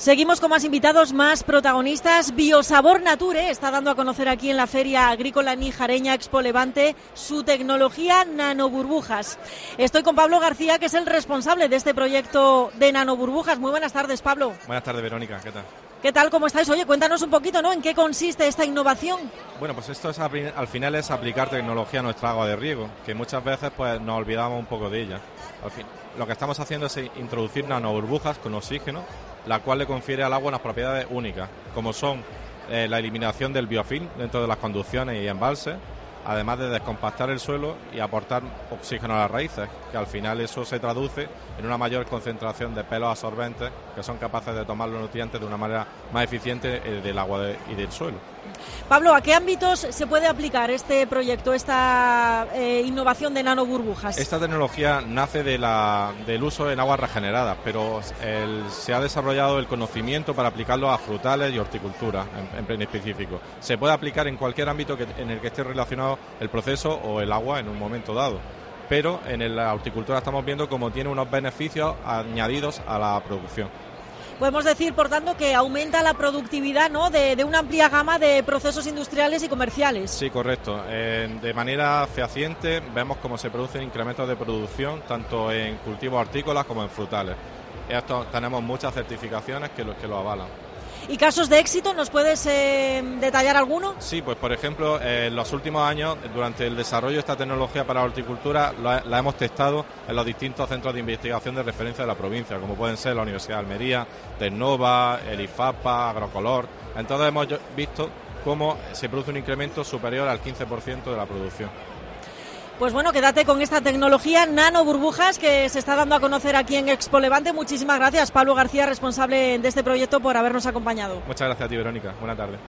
Seguimos con más invitados, más protagonistas. Biosabor Nature está dando a conocer aquí en la Feria Agrícola Nijareña Expo Levante su tecnología nanoburbujas. Estoy con Pablo García, que es el responsable de este proyecto de nanoburbujas. Muy buenas tardes, Pablo. Buenas tardes, Verónica. ¿Qué tal? ¿Qué tal? ¿Cómo estáis? Oye, cuéntanos un poquito, ¿no? ¿En qué consiste esta innovación? Bueno, pues esto es, al final es aplicar tecnología a nuestra agua de riego, que muchas veces pues nos olvidamos un poco de ella. Al fin, lo que estamos haciendo es introducir nanoburbujas con oxígeno, la cual le confiere al agua unas propiedades únicas, como son la eliminación del biofilm dentro de las conducciones y embalses, además de descompactar el suelo y aportar oxígeno a las raíces, que al final eso se traduce en una mayor concentración de pelos absorbentes que son capaces de tomar los nutrientes de una manera más eficiente del agua y del suelo. Pablo, ¿a qué ámbitos se puede aplicar este proyecto, esta innovación de nanoburbujas? Esta tecnología nace del uso en aguas regeneradas, pero se ha desarrollado el conocimiento para aplicarlo a frutales y horticultura en específico. Se puede aplicar en cualquier ámbito en el que esté relacionado el proceso o el agua en un momento dado, pero en la horticultura estamos viendo cómo tiene unos beneficios añadidos a la producción. Podemos decir, por tanto, que aumenta la productividad, ¿no?, de una amplia gama de procesos industriales y comerciales. Sí, correcto. De manera fehaciente vemos cómo se producen incrementos de producción tanto en cultivos hortícolas como en frutales. Esto tenemos muchas certificaciones que lo avalan. ¿Y casos de éxito? ¿Nos puedes detallar alguno? Sí, pues por ejemplo, en los últimos años, durante el desarrollo de esta tecnología para la horticultura, la hemos testado en los distintos centros de investigación de referencia de la provincia, como pueden ser la Universidad de Almería, Tecnova, el IFAPA, Agrocolor. Entonces hemos visto cómo se produce un incremento superior al 15% de la producción. Pues bueno, quédate con esta tecnología nanoburbujas que se está dando a conocer aquí en Expo Levante. Muchísimas gracias, Pablo García, responsable de este proyecto, por habernos acompañado. Muchas gracias a ti, Verónica. Buena tarde.